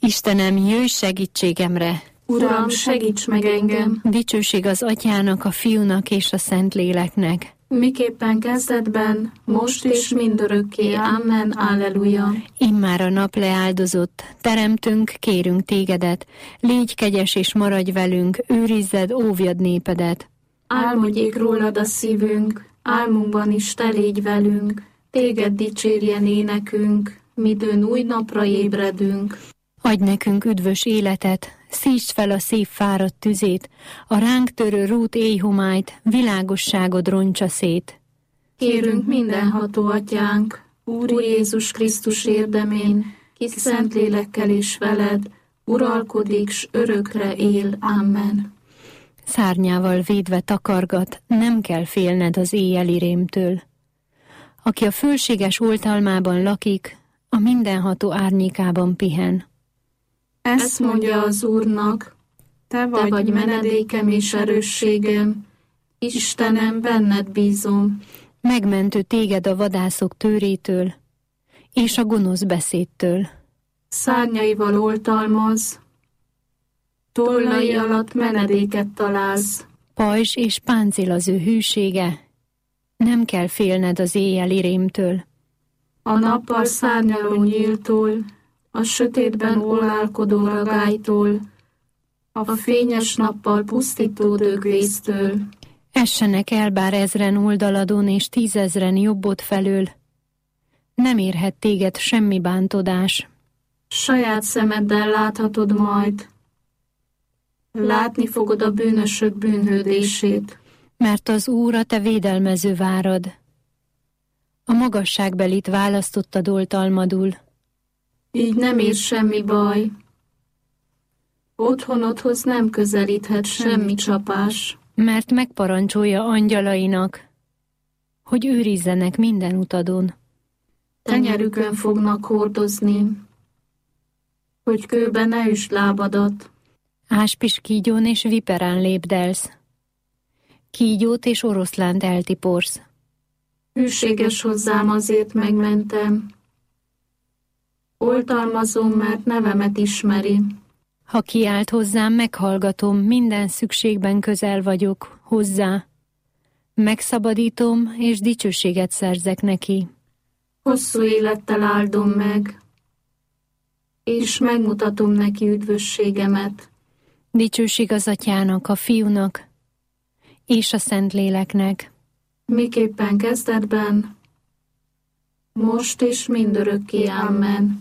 Istenem, jöjj segítségemre! Uram, segíts meg engem! Dicsőség az Atyának, a Fiúnak és a Szentléleknek. Miképpen kezdetben, most és mindörökké. Amen. Alleluja. Immár a nap leáldozott, teremtünk, kérünk tégedet, légy kegyes és maradj velünk, őrizzed, óvjad népedet. Álmodjék rólad a szívünk, álmunkban is te légy velünk, téged dicsérjen énekünk, midőn új napra ébredünk. Adj nekünk üdvös életet, szítsd fel a szív fáradt tüzét, a ránk törő rút éjhomályt, világosságod roncsa szét. Kérünk mindenható Atyánk, Úr Jézus Krisztus érdemén, ki Szentlélekkel is veled, uralkodik, s örökre él. Amen. Szárnyával védve takargat, nem kell félned az éjjeli rémtől. Aki a fölséges oltalmában lakik, a mindenható árnyékában pihen. Ezt mondja az Úrnak, te vagy menedékem és erősségem, Istenem, benned bízom. Megmentő téged a vadászok tőrétől, és a gonosz beszédtől. Szárnyaival oltalmaz, tollai alatt menedéket találsz. Pajzs és páncél az ő hűsége, nem kell félned az éjjeli rémtől. A nappal szárnyaló nyíltól, a sötétben ólálkodó ragálytól, a fényes nappal pusztító dögvésztől. Essenek el bár 1000 oldaladon és 10 000 jobbod felől, nem érhet téged semmi bántodás. Saját szemeddel láthatod majd, látni fogod a bűnösök bűnhődését. Mert az Úr a te védelmező várad, a magasságbelit választottad oltalmadul. Így nem ér semmi baj, otthonodhoz nem közelíthet semmi csapás. Mert megparancsolja angyalainak, hogy őrizzenek minden utadon. Tenyerükön fognak hordozni, hogy kőbe ne üsd lábadat. Áspiskígyon és viperán lépdelsz, kígyót és oroszlánt eltiporsz. Hűséges hozzám, azért megmentem. Oltalmazom, mert nevemet ismeri. Ha kiált hozzám, meghallgatom, minden szükségben közel vagyok hozzá. Megszabadítom, és dicsőséget szerzek neki. Hosszú élettel áldom meg, és megmutatom neki üdvösségemet. Dicsőség az Atyának, a Fiúnak, és a Szentléleknek. Miképpen kezdetben, most és mindörökké. Amen.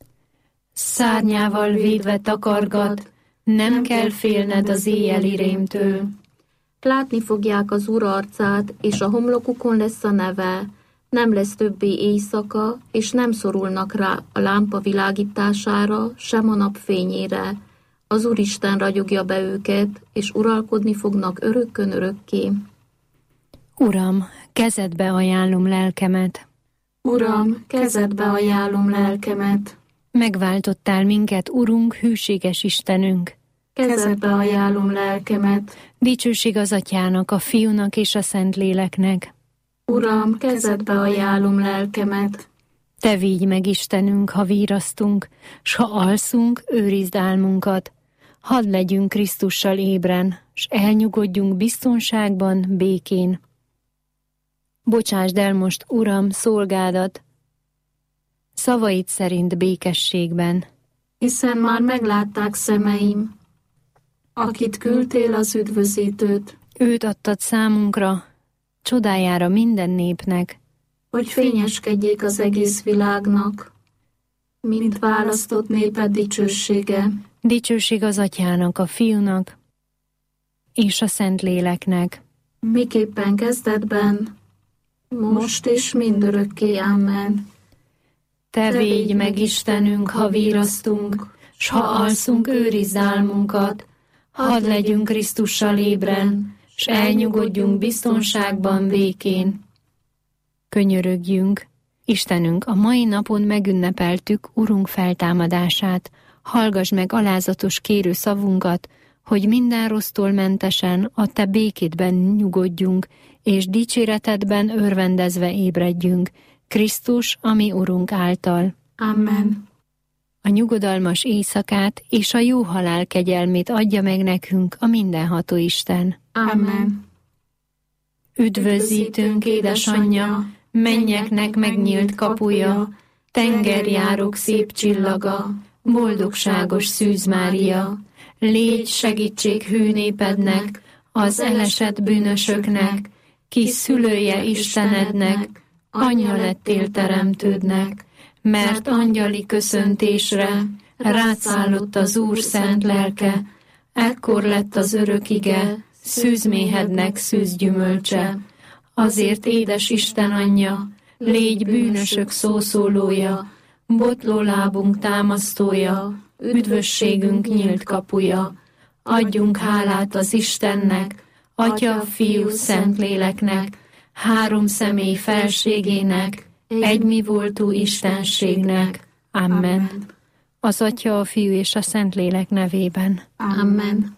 Szárnyával védve takargat, nem kell félned az éjjeli rémtől. Látni fogják az Úr arcát, és a homlokukon lesz a neve. Nem lesz többé éjszaka, és nem szorulnak rá a lámpa világítására, sem a napfényére. Az Úristen ragyogja be őket, és uralkodni fognak örökkön örökké. Uram, kezedbe ajánlom lelkemet. Uram, kezedbe ajánlom lelkemet. Megváltottál minket, Urunk, hűséges Istenünk. Kezedbe ajánlom lelkemet. Dicsőség az Atyának, a Fiúnak és a Szentléleknek. Uram, kezedbe ajánlom lelkemet. Te vigy meg, Istenünk, ha vírasztunk, s ha alszunk, őrizd álmunkat. Hadd legyünk Krisztussal ébren, s elnyugodjunk biztonságban, békén. Bocsásd el most, Uram, szolgádat, szavaid szerint békességben. Hiszen már meglátták szemeim, akit küldtél, az üdvözítőt. Őt adtad számunkra, csodájára minden népnek, hogy fényeskedjék az egész világnak, mint választott néped dicsősége. Dicsőség az Atyának, a Fiúnak és a Szentléleknek. Miképpen kezdetben, most és mindörökké. Amen. Te védj meg, Istenünk, ha vírasztunk, s ha alszunk, őrizd álmunkat. Hadd legyünk Krisztussal ébren, s elnyugodjunk biztonságban, békén. Könyörögjünk, Istenünk, a mai napon megünnepeltük Urunk feltámadását. Hallgass meg alázatos kérő szavunkat, hogy minden rossztól mentesen a te békédben nyugodjunk, és dicséretedben örvendezve ébredjünk, Krisztus, a mi Urunk által. Amen. a nyugodalmas éjszakát és a jó halál kegyelmét adja meg nekünk a mindenható Isten. Amen. Üdvözítőnk, édesanyja, mennyeknek megnyílt kapuja, tengerjárók szép csillaga, boldogságos Szűz Mária, légy segítség hőnépednek, az elesett bűnösöknek, kis szülője Istenednek, anyja lettél teremtődnek, mert angyali köszöntésre rád szállott az Úr szent lelke, ekkor lett az örök ige, szűzméhednek szűzgyümölcse. Azért, édes Isten anyja, légy bűnösök szószólója, botló lábunk támasztója, üdvösségünk nyílt kapuja. Adjunk hálát az Istennek, Atya, Fiú, Szentléleknek, három személy felségének, egymivoltú Istenségnek. Amen. Az Atya, a Fiú és a Szentlélek nevében. Amen.